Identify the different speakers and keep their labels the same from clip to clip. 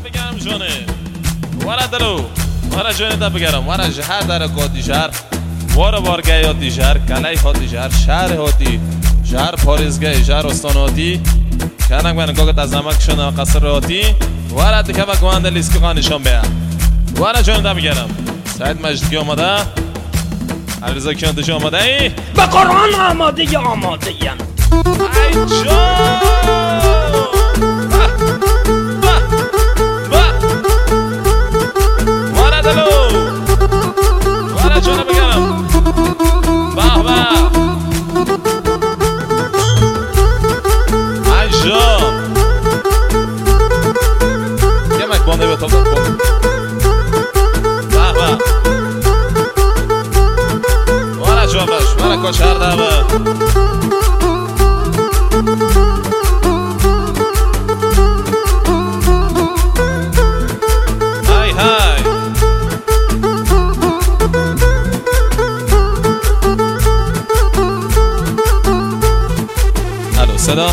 Speaker 1: بگرم جونه وارا دلو وارا جونه دا بگرم وارا جهر در قادی شهر وارا بارگه یادی شهر کلی هاتی شهر شهر هاتی شهر پاریزگه شهر استان هاتی کنک من گاگت از نمک شده قصر هاتی وارا دکه و گوانده لیسکی قانشان بیا وارا جونه دا بگرم سعید مجدی آمده علیرضا کیانتشی آماده ای؟
Speaker 2: به قرآن آماده یم
Speaker 1: ای جان وارا دلو وارا جانه بگرم به به ای جان یه مک بانده به تا به به وارا جان باش وارا کچر دابه صدا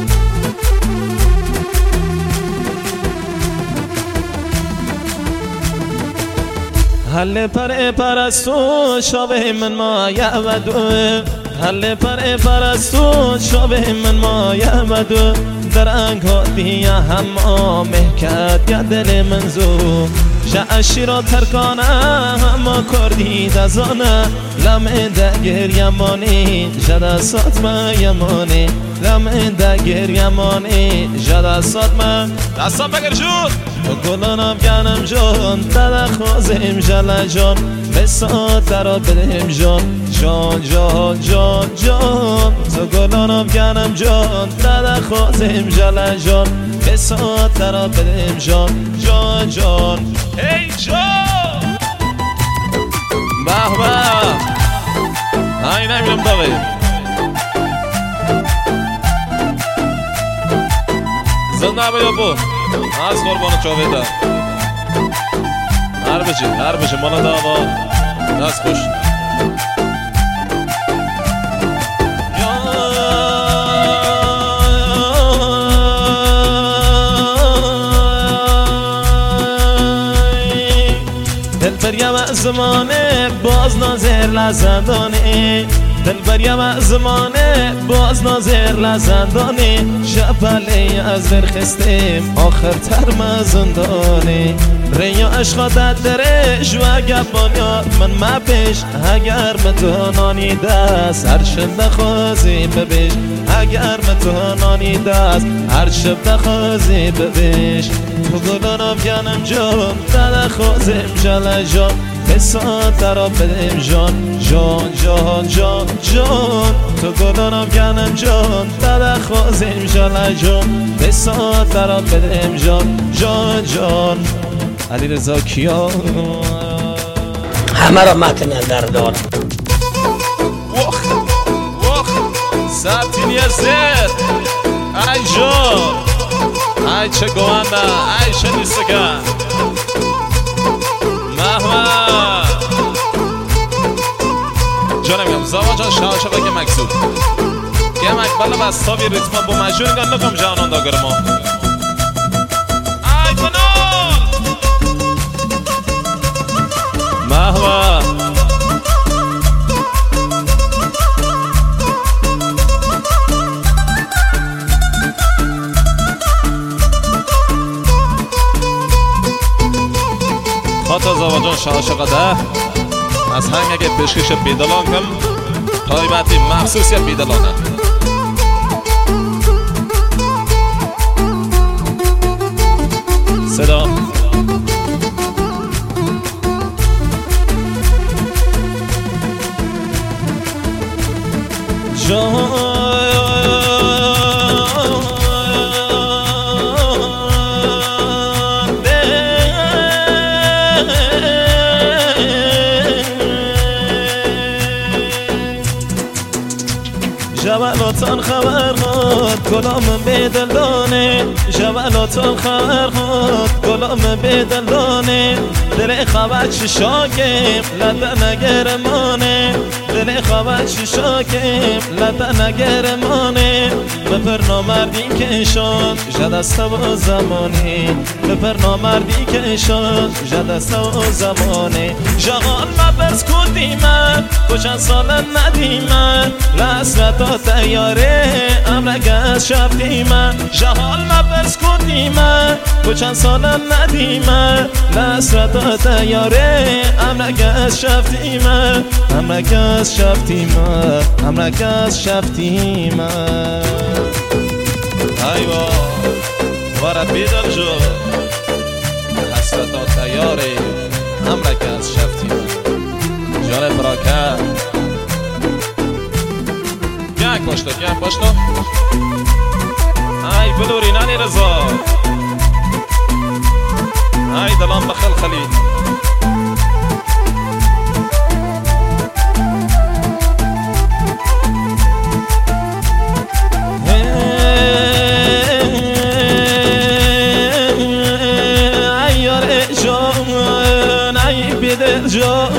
Speaker 1: هل پرستو شابه من ما یعبدو هل پرستو شابه من ما یعبدو در انگاتی هم آمه کد یا دل منزو شعشی را ترکانه هم کردی دزانه لمه دگر یمانی جدا ساتمه یمانی لمه دگر یمانی جدا ساتمه دستان بگر جون تو گلانم گنم جان دادا خوزیم جلا جان بسات درا بدهم جان جان جان جان جان تو گلانم گنم جان دادا خوزیم جلا جان بسات درا بدهم جان جان جان هی جان به به های نمیرم داوی زنده بیا بو از قربان چاویده هر بچه مالا داوا دست خوش دل بریم زمانه باز ناظر لزندانه دل بریم زمانه باز ناظر لزندانه شپلی از برخستیم آخر ترم زندانه ریا عشقا درش و اگر بانیار من مپیش اگر متونانی دست هر شب دخوازی ببیش اگر متونانی دست هر شب دخوازی ببیش تو گلانم گنم جان دخوازیم جل جان بسات درا بدیم جان جان جان جان جان تو گلانم گنم جان دخوازیم جل جان بسات درا بدیم جان جان جان علیرضا کیا
Speaker 2: همه را متن دردان
Speaker 1: وخ سبتینی زد ای جان ای چه گوانده ای چه نیستکن محمد جانم گم زوا جان شاوشا بگه مکسود گه مکبالا بستابی ریتما با مجون گن نکم جانان داگر ما ای کنال محمد خاطر زواجان شاهشقه ده از هنگ اگه بشکش بیدلان کم تایبتی مخصوصی بیدلانه صدا جوالاتان خبر خود گلام بدلدانه جوالاتان خبر خود گلام بدلدانه دل خواب شاکم لطه نگرمانه دل خواب شاکم لطه نگرمانه بپر نامردی که شد جدست و زمانه بپر نامردی که شد جدست و زمانه جغال مبرز کدیمه کچن سال ندیمه لحظتا تیاره امرک از شفتیمه جغال مبرز کدیمه کچن سال ندیمه لحظتا تیاره امرک از شفتیمه امرک از شفتیمه امرک از شفتیمه ایوا وارد بیدل جو حسرتا تیاره امرک از شفتیمه جان براکت گنگ باشتا گنگ باشتا ای بلوری نانی رضا ای دلان بخل خلید جان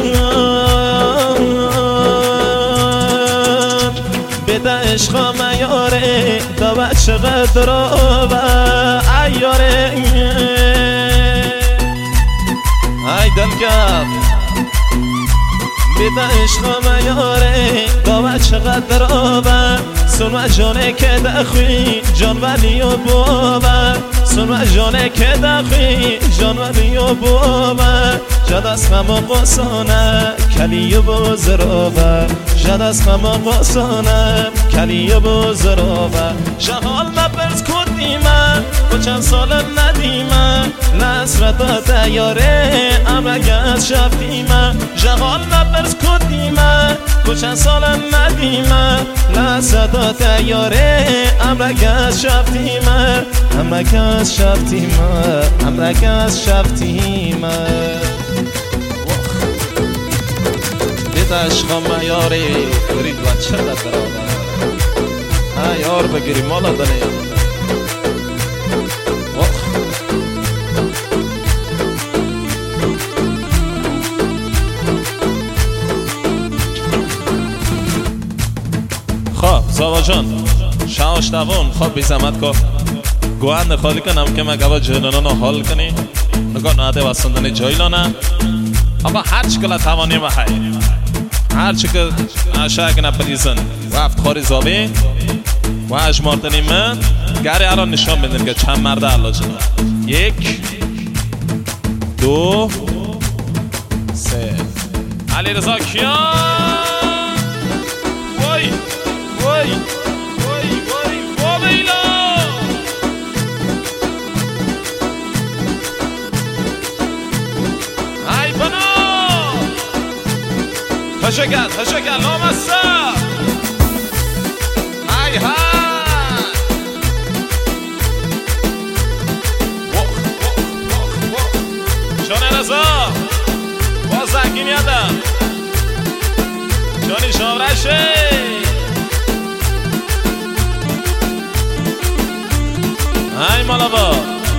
Speaker 1: بده عشق میاره تا بچه قدر و ایاره ای دلکم بده عشق میاره تا بچه قدر و سنو جانه که دخوی جان ولی و بابا سنو جانه که دخوی جان ولی و بابا جد از خما قصانه کلی بزرابه جد از خما قصانه کلی بزرابه شغال مبرز کدیمه کچن سال ندیمه لحظتا تیاره امرک از شفتیمه شغال مبرز کدیمه کچن سال ندیمه لحظتا تیاره امرک از شفتیمه امرک از شفتیمه امرک از شفتیمه عشق میاری برید بچه در آمد یار بگیری مالا دنیا خواه زاوا جان شاوش دوان خواه بی زحمت که گوهند خالی کنم که مگه جهلانان حال کنی نگاه ناده وستندن جایلانه آقا هر چکل توانی بخواه هر چی که عشق نپریزن و افتخاری زابی و اجماردنی من گره الان نشان بدن که چند مرده علا جنه 1 2 3 علی رضا کیان وای وای وای وای وابیلا ای بنا هشگل لامسته های های جان رضا باز زنگی میادم جانی شاورشه های مالا با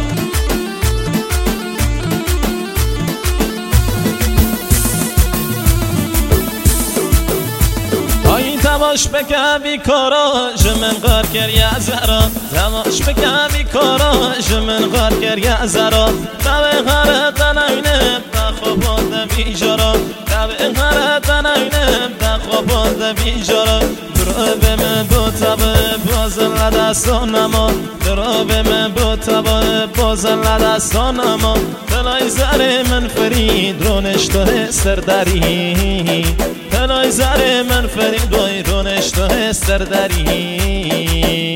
Speaker 1: تماش بکن بی کاراج من غار کریا زرا تماش بکن بی کاراج من غار کریا زرا تبه غرتن اینه بخوابان بیجارا تبه غرتن اینه بخوابان بیجارا درو به من بو تبه بازن لدستانما درو به من بو تبه بازن لدستانما دلای زر من فرید رونش تو سردری دلای زر من فرید وای رونش تو سردری ای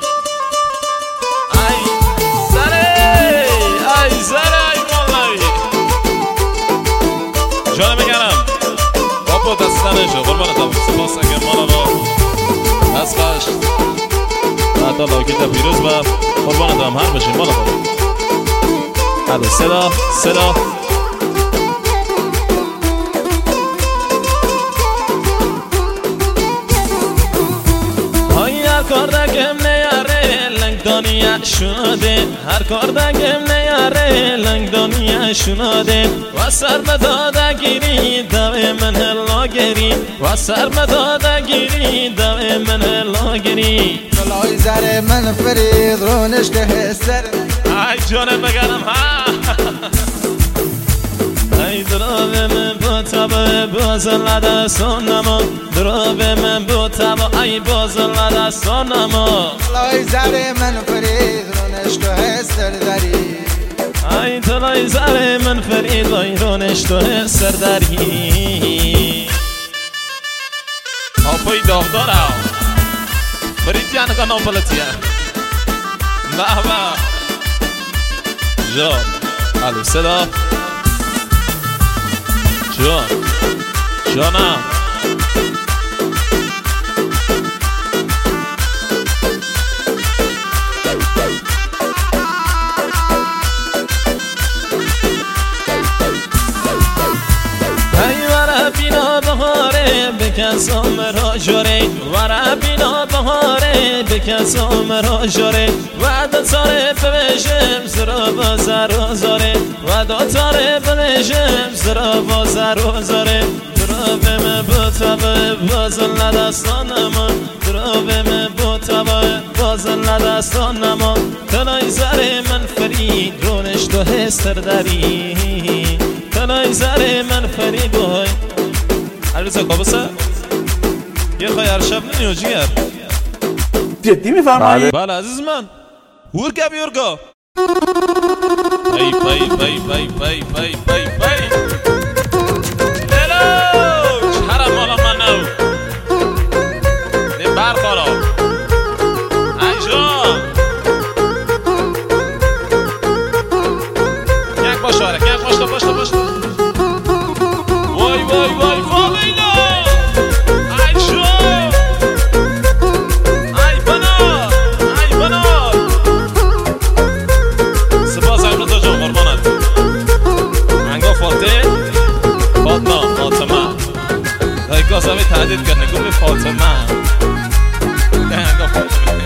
Speaker 1: زره ای زره ای والله جانه میگرم بابا دستانشو قربانتم سپاس اگر مالا با از قشت حتی لاکیت پیروز با قربانتم هر بشین مالا با حالا صدا کاردکم نیاره لنگ دانیه شناده هر کار دگم نیاره لنگ دنیا شناده و سر به دادگیری دوی من هلاگری و سر به دادگیری دوی من هلاگری
Speaker 3: طلعی زر من فرید رونش که سر
Speaker 1: ای جانم بگرم ها ای درابه من با تبا بازن لدستانما درابه من با تبا ای بازن لدستانما
Speaker 3: طلعی زر من فرید رونش که سر داری
Speaker 1: ای طلعی زر من فرید ای رونش که سر داری آپای داغدار ها فرید یعنی که ناپلتیه بابا جان الو صدا جانم بینا بهاره بکسام را جاره ورا بینا بهاره بکسام را جاره و دو تاره ببشم سرا بازار و زاره و دو تاره ببشم سرا بازار و زاره درابه من بوتابه بازن لدستانما درابه من بوتابه بازن لدستانما تنای زره من فرید رونش تو هستر داری تنای زره من فرید بای عروسه کابوسه یه خواهی هر شب نمیو جیگر
Speaker 4: جدی میفرمایی؟
Speaker 1: بله عزیز من هورگا بیورگا پای پای پای پای پای پای پای پای لیلو چهرم مالا من نو نیم برخارا انجام یک باش آره یک باش تا باش تا باش وای وای وای وای گازمی تهدید کرد نگو به فاطمه دهنگا فاطمه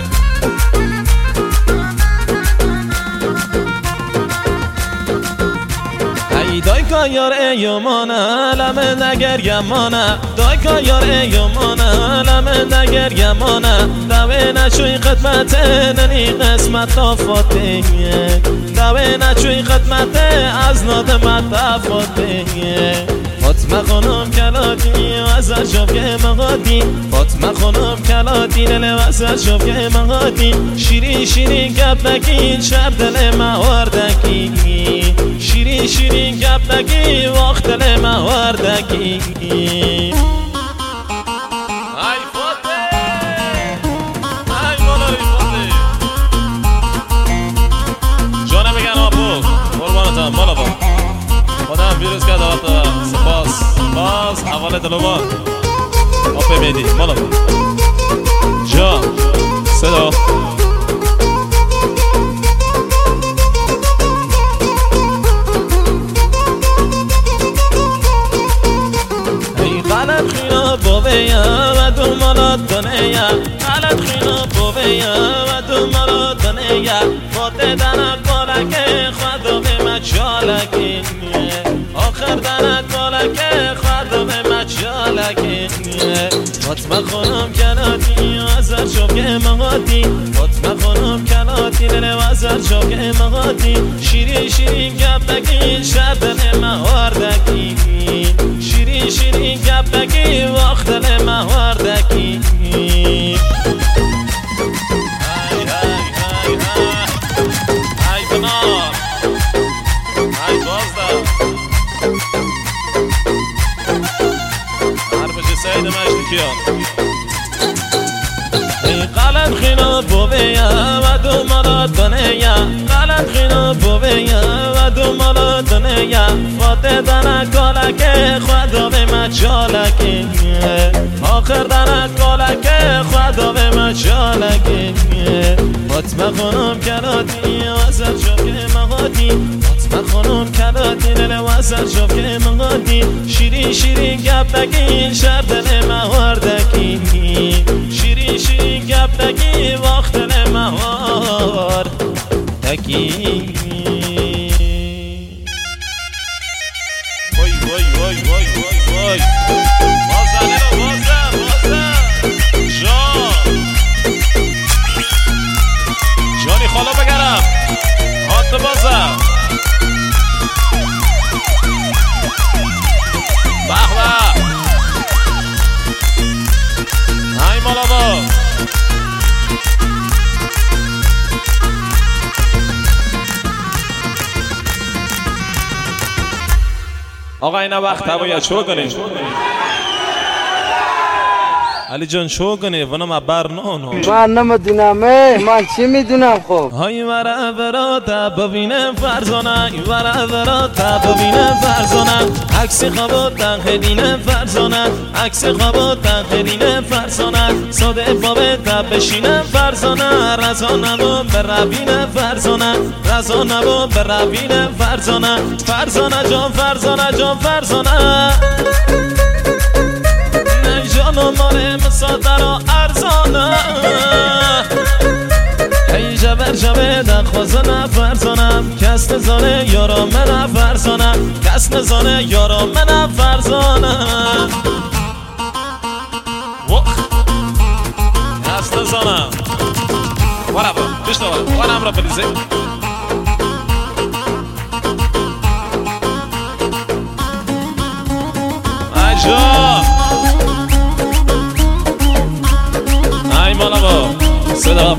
Speaker 1: ای دایکا یار ایومانه لمه نگر یمانه دایکا یار ایومانه لمه نگر یمانه دوه نچوی خدمت ننی قسمت تافاته دوه نچوی خدمت از نادمت تافاته فاطمه خانم کلاتی وزر شب که مقادی فاطمه خانم کلاتی دل وزر شب که مقادی شیرین شیرین گپ نگین شب دل مواردکی شیرین شیرین گپ نگین وقت دل مواردکی ای فاطمه ای مولای فاطمه جانم بگن آبو قربانتم مالا با خودم ویروس کرده وقتا سپاس حواله دلوان آب میدی مالا جا صدا ای غلط خینا بویا و دو مالا دنیا غلط خینا بویا و دو مالا دنیا فاته دنک بالکه خدا به مچالکی آخر دنک بالکه خدا به مچالکی فاطمه خانم کلاتی وزر شب که مقاتی فاطمه خانم کلاتی دل وزر شب که مقاتی شیرین شیرین گپ نگین شب دل مواردکی شیرین شیرین گپ نگین وقت دل مواردکی سعید مشتکیان ای غلط خینا بویا و دو مالا دنیا غلط خینا بویا و دو مالا دنیا فاته دنک کالکه خدا به مچالکی آخر دنک کالکه خدا به مچالکی فاطمه خانم کلاتی وزر شب که مقاتی فاطمه خانم کلاتی دل وزر شب که مقاتی شیرین شیرین گپ نگین شب دل مواردکی شیرین شیرین گپ نگین وقت دل موار وکی وای وای وای وای وای وای بازنه رو بازن جانی خالا بگرم هات بازم بخواه های مالا با آقا اینا وقت باید شو کنیم علی جان شو کنی ونم برنانو
Speaker 5: من نمیدونم من چی میدونم خب
Speaker 1: های ورا ببینم فرزانه ورا ببینم فرزانه عکس خواب تنهدینه فرزانه عکس خواب تنهدینه فرزانه ساده بابه بشینم فرزانه رزانه و برابینه فرزانه رزانه و برابینه فرزانه فرزانه جان فرزانه جان فرزانه جانم مال مسادر و ارزانه ای جبر دخوازنه فرزانم کس نزانه یارا من فرزانم کس نزانه یارا من فرزانم کس نزانم ورا با بشتا ورا را بریزه عجا ای مالا با صدا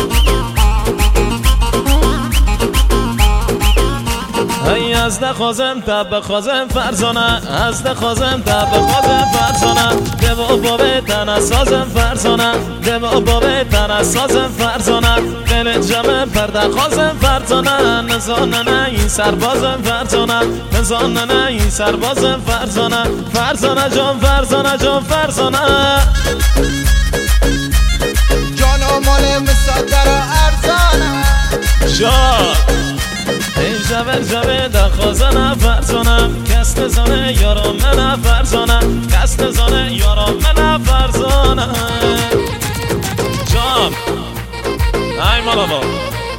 Speaker 1: ای از دخوازم تب خوازم فرزانه از دخوازم تب خوازم فرزانه دو بابه تن سازم فرزانه دو بابه تن سازم فرزانه دل جمع پرده خوازم فرزانه نزانه نه این سربازم فرزانه نزانه نه این سربازم فرزانه فرزانه جان فرزانه جان فرزانه
Speaker 3: جانو مال مصدر و ارزانه
Speaker 1: جان ای جبر دخوازنه فرزانم کس نزانه یارا من فرزانم کس نزانه یارا من فرزانم جان ای مالا با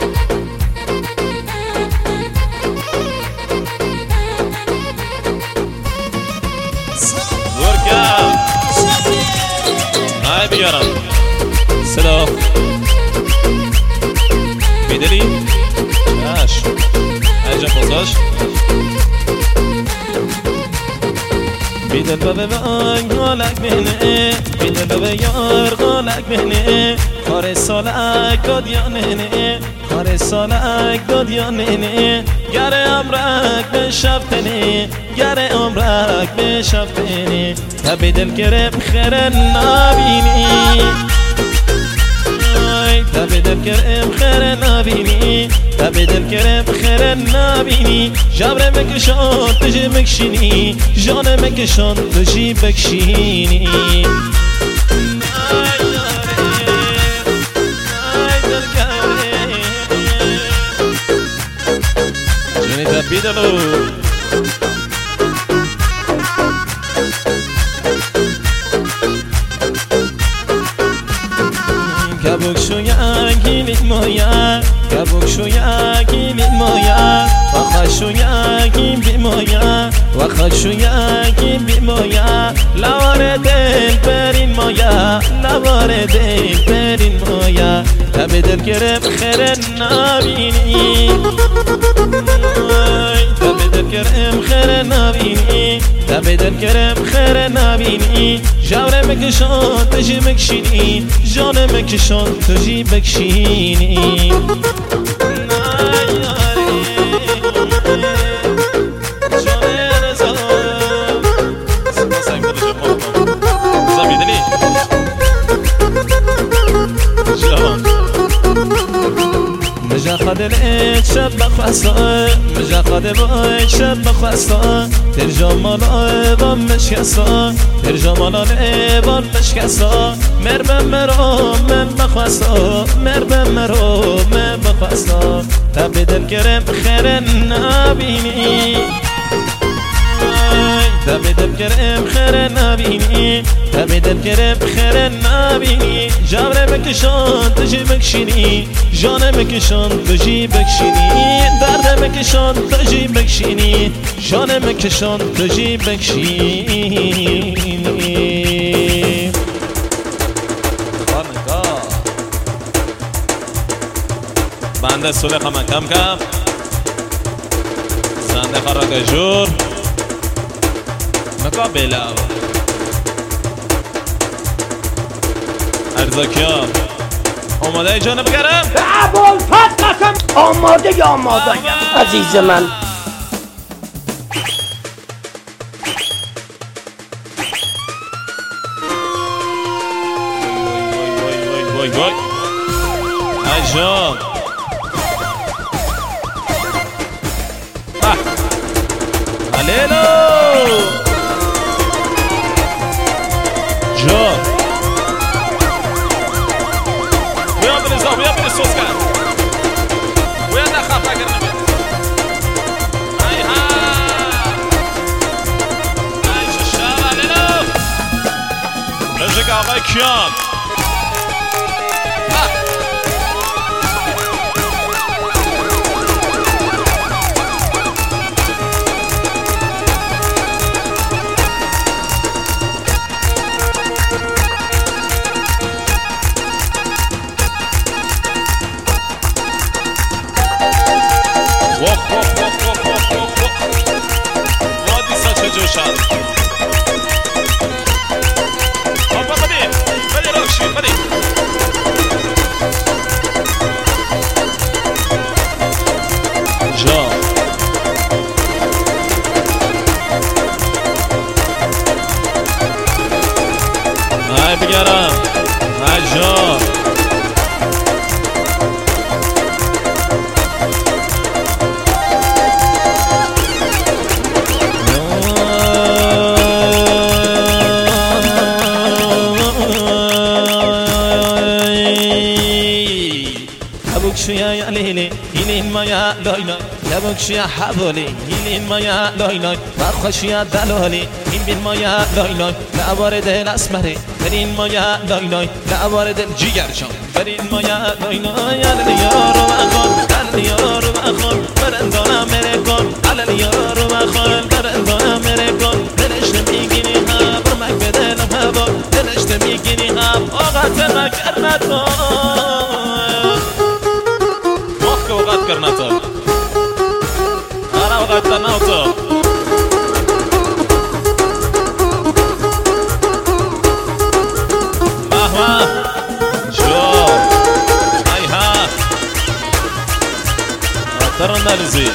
Speaker 1: ورکم ای بیارم صدا بیدلی چشم اینجا بازاش بیدل بابه بانگ غالک بهنه بیدل بابه یار غالک بهنه خار سالک داد یا نهنه خار سالک داد یا نهنه گره امرک به شب تنه گره امرک به شب تنه تا بیدل گرم خیره نبینی تا بدل کرم خیر نبینی تا بدل کرم خیر نبینی جبر مکشان تجی مکشینی جان مکشان تجی بکشینی جونی تا بیدلو kabuk shoyagin moya kabuk shoyagin moya wa khashoyagin bi moya wa khashoyagin bi moya laware del perin moya laware del perin moya tabedel kerem kheren nabini tabedel kerem kheren nabini tabedel kerem kheren nabini jawre mekshon tji mekshini jane mekshon tji mekshini مجاخد العيد شب خاصة مجاخد العيد شب خاصة ترجم العيبان مش كسا ترجم العيبان مش كسا مربم مرو من بخاصة مربم مرو من بخاصة تبدل كرم خير نبيني تبدل کرم خیر نبینی تبدل کرم خیر نبینی جبر بکشان تجی بکشینی جان بکشان تجی بکشینی درد بکشان تجی بکشینی جان بکشان تجی بکشینی بنده سوله خمه کم کم زنده خراک جور نکا بلاو ارزاکیان آماده جانه بگرم
Speaker 2: ابوالفضل قسم آماده یا آماده عزیز من
Speaker 1: وای وای جان هلیلو جان بیا بریزا بیا بری سوز کن بیا نخواف اگر نمید ای ها ای ششم هلیلو رژک آقای کیان جوشان بابا بدیم بدیم روشی بدیم جا های بگرم های جا شویا لیلی هیلین مایا لایلا لبک شویا حوالی هیلین مایا لایلا بخشویا دلالی این بین مایا لایلا لعبار دل اسمری برین مایا لایلا لعبار دل جیگر جان برین مایا لایلا یال یارو بخون دل یارو بخون برندانا میره کن علل یارو بخون برندانا میره کن دلش نمیگیری هم برمک به دلم هوا دلش نمیگیری هم آقا تمک ارمتون وقت کرنا تو آره وقت کرنا تو آها شو ای ها ترى نالزي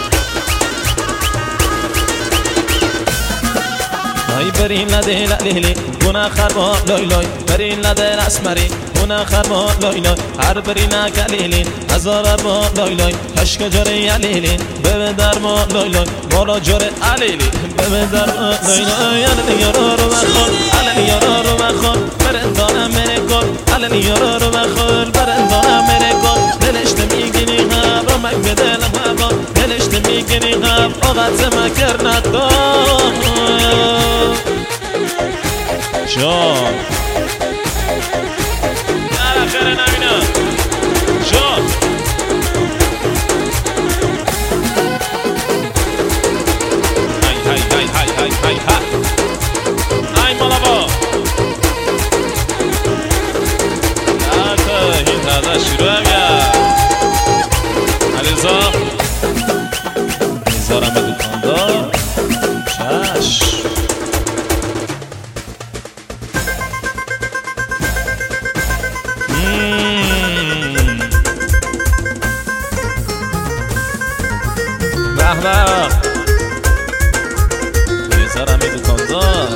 Speaker 1: هاي برين لا ده لا لهلي گنا خرما لای لای برین لده اسمری گنا خرما لای لای هر برینا کلیلی هزار ما لای لای کشک جره علیلی به در ما لای لای مالا جره علیلی به در ما لای لای علی یارا رو بخون علی یارا رو بخون برندانم میره کن علی یارا رو بخون برندانم میره کن دلش نمیگیری هم رو مک به دلم هوا دلش نمیگیری هم آقت مکر ندار جان در آخر نبینم جان های های های های های های های مالا با این تازه شروع هم گرد علیزا میذارم به دکاندار چشم بحبه میذارم به دکاندار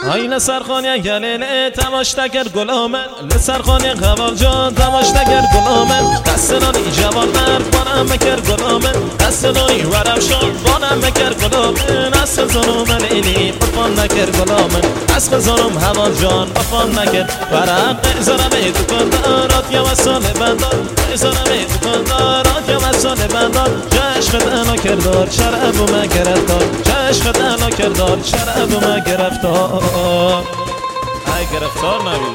Speaker 1: های لسرخانی گلیل تماشتگر گلامن لسرخانی قوال جان تماشتگر گلامن دستنانی جوان مرد بانم مکر گلامن دستنانی ورم شان بانم مکر گلامن از خزانم لیلی بفان نکر گلامن از خزانم هوال جان بفان نکر ورق زرم دکاندارات یا مسال بندار زرم دکاندارات یا مسال بندار جشق دنا کردار شرب و مگرفتار جشق دنا کردار شرب و مگرفتار ای گرفتار نبید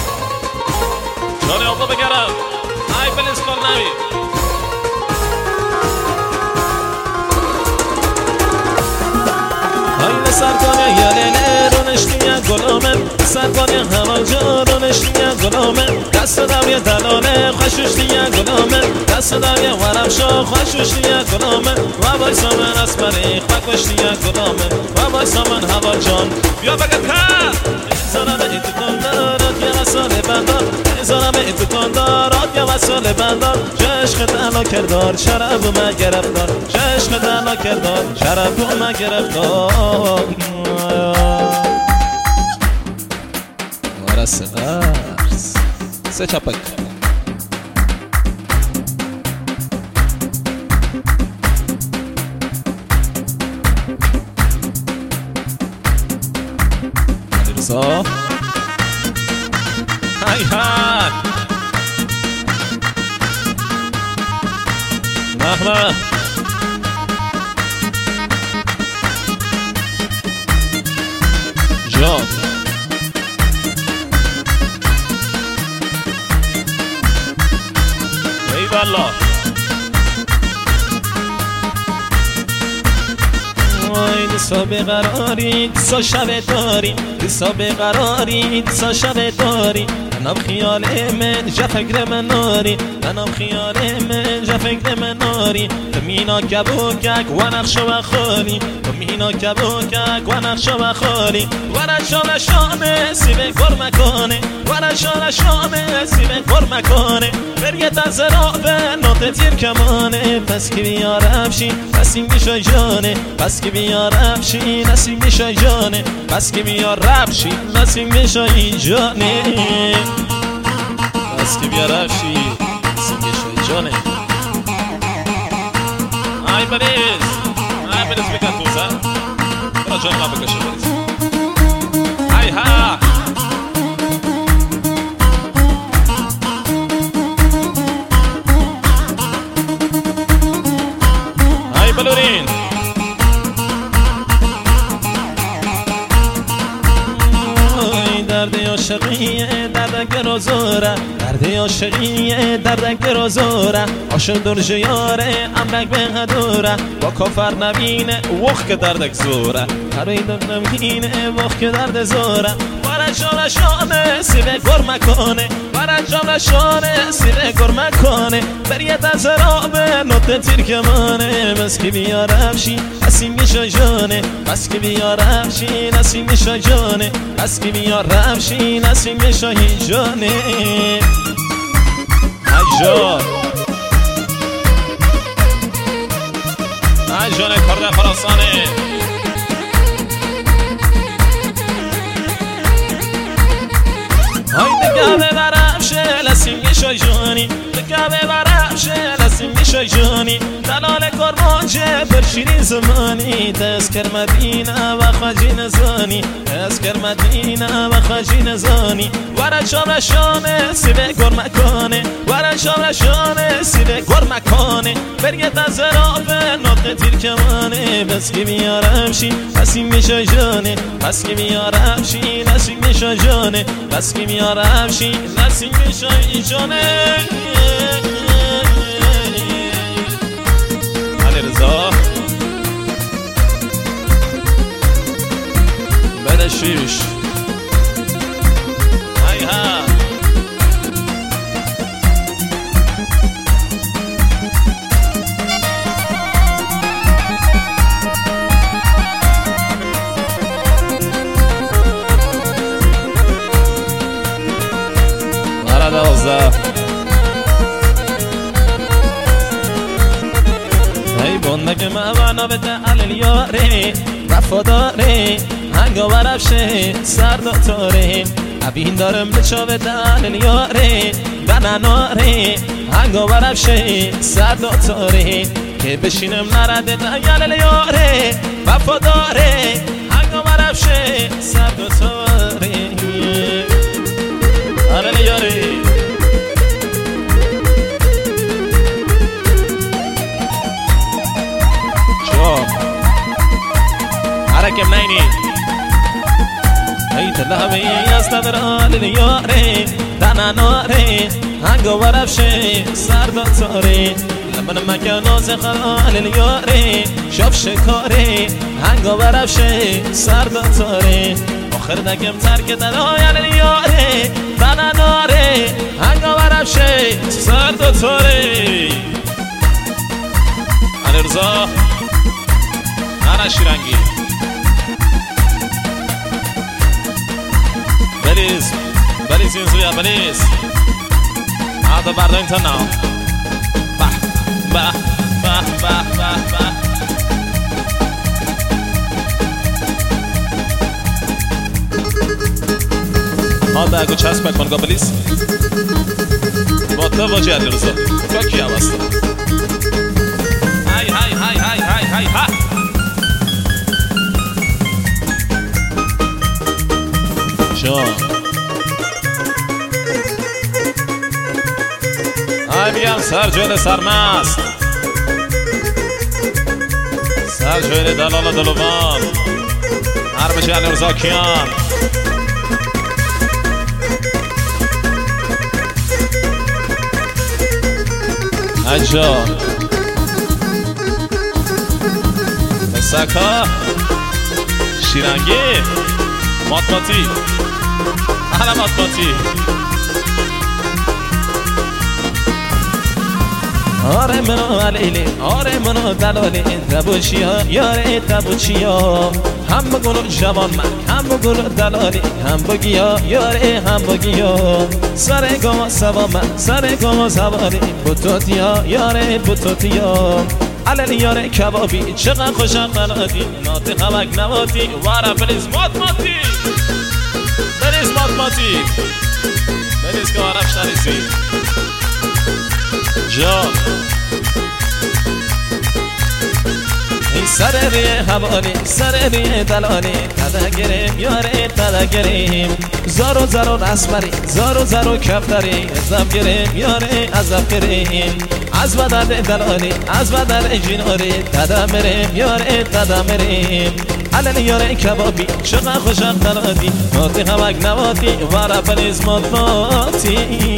Speaker 1: جان آقا بگرم ای بلنسکار نبید ای سرکانه یلیله رو نشتیه گلامن سرکانه همان جا رو نشتیه گلامن دست دویه دلاله خوشوشتیه گلامن دست دویه ورمشا خوشوشتیه گلامن و بایسا من اسمری خوشتیه گلامن و بایسا من هوا جان بیا بگه کن زارم ای دکاندارات یا مسال بندار زارم ای دکاندارات یا مسال بندار جشق دنا کردار شرب و مگرفتار جشق دنا کردار شرب و مگرفتار ورس قرص سه چپک رضا های های محمد جان ای والله وای دسا بقراری دسا شب داری دسا بقراری دسا شب داری منم خیال من جا فکر من ناری منم خیال من جا فکر من ناری مینا کبوکک و نقش و خالی مینا کبوکک و نقش و خالی ورشان شامه سیبه کر مکانه ورشان شامه سیبه کر مکانه بریت از رابه نوت تیر کمانه پس که بیار افشی نسیم میشه جانه پس که بیار افشی نسیم میشه جانه پس که بیار افشی نسیم میشه جانه پس که بیار افشی نسیم میشه جانه ای بریز بکن توزه برا جان ما بکشه بریز ای ها ای بلورین درد عاشقیه دردک روزوره درد عاشقیه دردک روزوره عاشق درج یاره امرک به هدوره با کافر نبینه وقت که دردک زوره هرید نمینه وقت که درد زوره ورشان شانه سیبه گر مکانه ورشان شانه سیبه گر مکانه بریت از رابه نوت تیر کمانه بس که بیار افشی نسیم میشه جانه بس که بیار افشی نسیم میشه جانه بس که بیار افشی نسیم میشه جانه ای جان ای جان کرده خراسانه های دگه ببرمشه لسیم میشه جانی دگه ببرمشه لسیم میشه جانی دلال کرمانجه بر شیرین زمانی تذکر مدینه و خواجین زانی تذکر مدینه و خواجین زانی ورشان شانه سیبه گر مکانه ورشان شانه سیبه گر مکانه بریت از رابه نقطه تیر کمانه بس که بیارمشی نسیم میشه جانه بس که بیارمشی نسیم میشه جانه بس که بیارمشی نسیم میشه جانه علی رضا بده شیش ای ها ای بندگ موانا بده علیلیاره وفاداره هنگا برفشه سرد و تاره ابین دارم به چاوه دل یاره دناناره هنگا برفشه سرد و تاره که بشینم نرده دنگل یاره وفاداره هنگا برفشه سرد و تاره دنگل یاره حرکم نینی ایت لحظه است در آل یاره دناناره هنگا برفشه سرد و تاره لبن مکاناز خلال یاره شب شکاره هنگا برفشه سرد و تاره آخر دگم ترک دلایل یاره دناناره هنگا برفشه سرد و تاره علی رضا انا شیرنگی بلیز این زویا بلیز هذا بردن تنا به هذا اگه چسب کن بلیز با تو واجه علی رضا که هم هست های شو های میگم سرجویل سرمست سرجویل دلال دلوان هر بشه علی رضا کیان اجا مسکا شیرنگی ماتماتی احنا ماتماتی آره منو علیلی آره منو دلالی تبوچی ها یاره تبوچی ها هم بگلو جوان من هم بگلو دلالی هم بگی ها یاره هم بگی ها سر گما سوا من سر گما سواری بوتوتی ها یاره بوتوتی ها علیلی یاره کبابی چقدر خوشم قناتی ناتی خمک نواتی وارا بلیز ماتماتی بلیز ماتماتی بلیز که وارا شریسی جان این سر ریه حوالی سر ریه دلالی تدا گریم یاره تدا گریم زارو زارو رسمری زارو زارو کفتری ازم گریم یاره ازم گریم از بدن دلالی از بدن جیناری تدا مریم یاره تدا مریم علل یاره کبابی چقدر خوشم دلالی ناتی همک نواتی وارا بلیز ماتماتی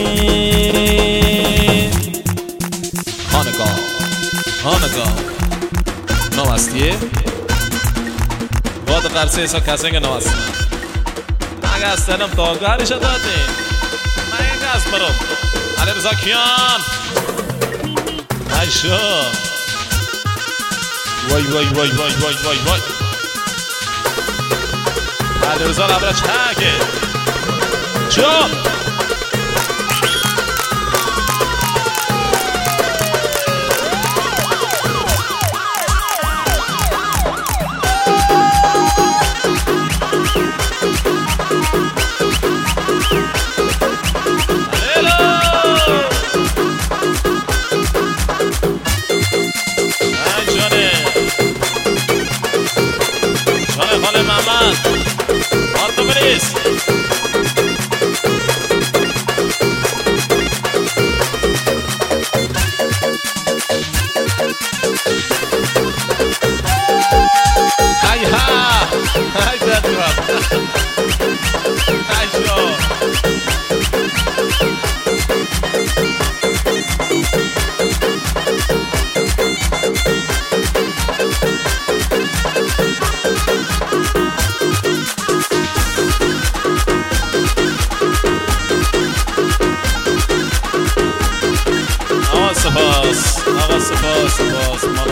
Speaker 1: هانگاه نو هستیه واد قرصه ایسا کسنگ نو هست اگه از سنم تاگاهرش دادیم من اینگه از برم علی رضا کیان ایشو وای علی رضا لبرا چهکه چون خاله محمد آرتو بریز های ها های بدرم های شو سپاس آقا سپاس